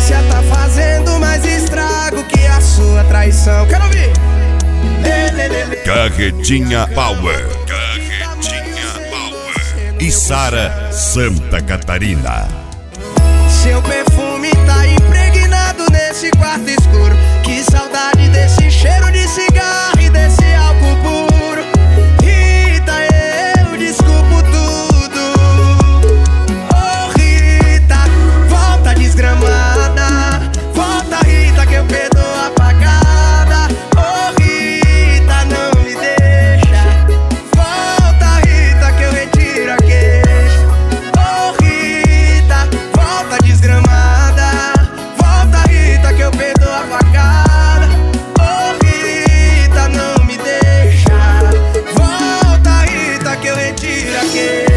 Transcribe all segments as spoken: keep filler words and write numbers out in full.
ausência tá fazendo mais estrago que a sua traição. Quero ouvir. Lê, lê, lê, lê. Carretinha Power. Carretinha Power. E Sara Santa Catarina. Seu perfume tá impregnado nesse quarto escuro. Que saudade desse cheiro de cigarro e desse álcool puro. Rita, eu desculpo tudo. Oh Rita, volta desgramada. Volta Rita que eu perdoo a pagada. Oh Rita, não me deixa. Volta Rita que eu retiro a queixa. Oh Rita, volta desgramada. Volta Rita que eu perdoo a pagada. Oh Rita, não me deixa. Volta Rita que eu retiro a queixa.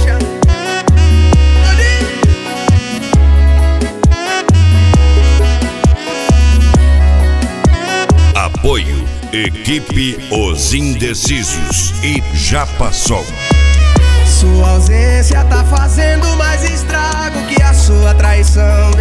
Apoio Equipe Os Indecisos e Já Passou. Sua ausência tá fazendo mais estrago que a sua traição.